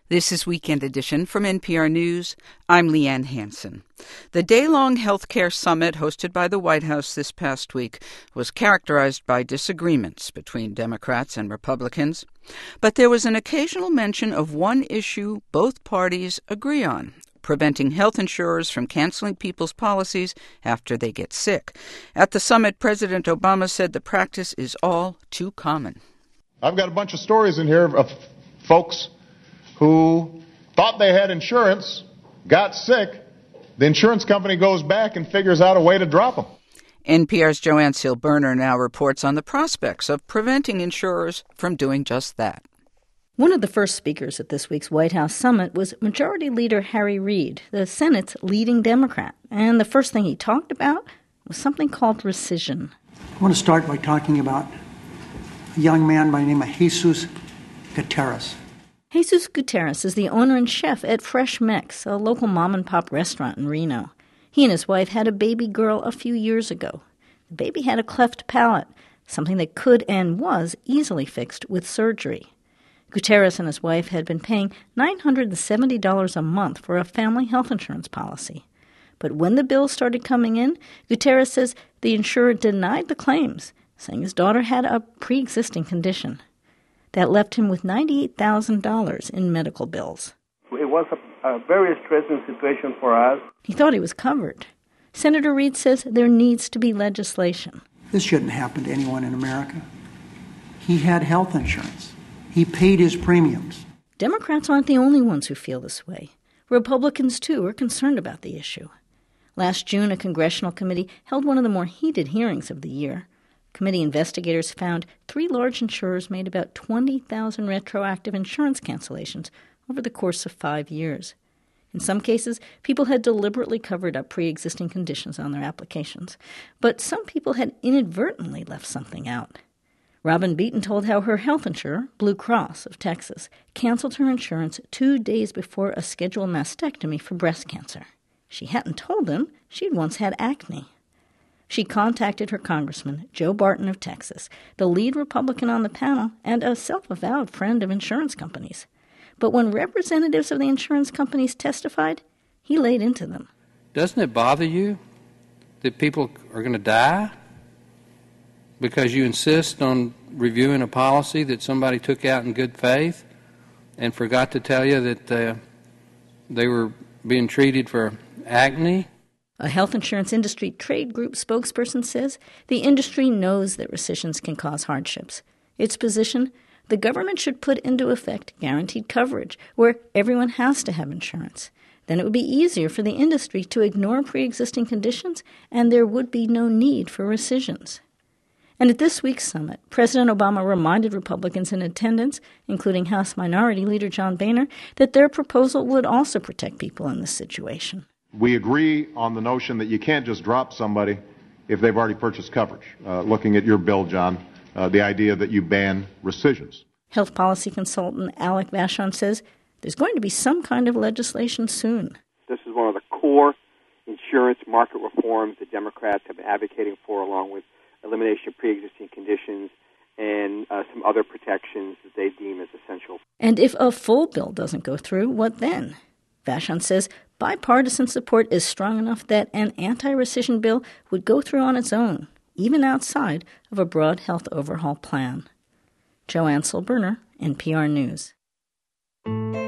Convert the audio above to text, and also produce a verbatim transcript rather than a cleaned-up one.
This is Weekend Edition from N P R News. I'm Leanne Hansen. The day-long health care summit hosted by the White House this past week was characterized by disagreements between Democrats and Republicans. But there was an occasional mention of one issue both parties agree on: preventing health insurers from canceling people's policies after they get sick. At the summit, President Obama said the practice is all too common. I've got a bunch of stories in here of folks who thought they had insurance, got sick, the insurance company goes back and figures out a way to drop them. N P R's Joanne Sealburner now reports on the prospects of preventing insurers from doing just that. One of the first speakers at this week's White House summit was Majority Leader Harry Reid, the Senate's leading Democrat. And the first thing he talked about was something called rescission. I want to start by talking about a young man by the name of Jesus Gutierrez. Jesus Gutierrez is the owner and chef at Fresh Mex, a local mom-and-pop restaurant in Reno. He and his wife had a baby girl a few years ago. The baby had a cleft palate, something that could and was easily fixed with surgery. Gutierrez and his wife had been paying nine hundred seventy dollars a month for a family health insurance policy. But when the bill started coming in, Gutierrez says the insurer denied the claims, saying his daughter had a pre-existing condition. That left him with ninety-eight thousand dollars in medical bills. It was a, a very stressing situation for us. He thought he was covered. Senator Reid says there needs to be legislation. This shouldn't happen to anyone in America. He had health insurance. He paid his premiums. Democrats aren't the only ones who feel this way. Republicans, too, are concerned about the issue. Last June, a congressional committee held one of the more heated hearings of the year. Committee investigators found three large insurers made about twenty thousand retroactive insurance cancellations over the course of five years. In some cases, people had deliberately covered up pre-existing conditions on their applications, but some people had inadvertently left something out. Robin Beaton told how her health insurer, Blue Cross of Texas, canceled her insurance two days before a scheduled mastectomy for breast cancer. She hadn't told them she'd once had acne. She contacted her congressman, Joe Barton of Texas, the lead Republican on the panel and a self-avowed friend of insurance companies. But when representatives of the insurance companies testified, he laid into them. Doesn't it bother you that people are going to die because you insist on reviewing a policy that somebody took out in good faith and forgot to tell you that uh, they were being treated for acne? A health insurance industry trade group spokesperson says the industry knows that rescissions can cause hardships. Its position: the government should put into effect guaranteed coverage where everyone has to have insurance. Then it would be easier for the industry to ignore pre-existing conditions, and there would be no need for rescissions. And at this week's summit, President Obama reminded Republicans in attendance, including House Minority Leader John Boehner, that their proposal would also protect people in this situation. We agree on the notion that you can't just drop somebody if they've already purchased coverage. Uh, looking at your bill, John, uh, the idea that you ban rescissions. Health policy consultant Alec Vachon says there's going to be some kind of legislation soon. This is one of the core insurance market reforms that Democrats have been advocating for, along with elimination of pre-existing conditions and uh, some other protections that they deem as essential. And if a full bill doesn't go through, what then? Vachon says bipartisan support is strong enough that an anti-rescission bill would go through on its own, even outside of a broad health overhaul plan. Joanne Sealburner, N P R News.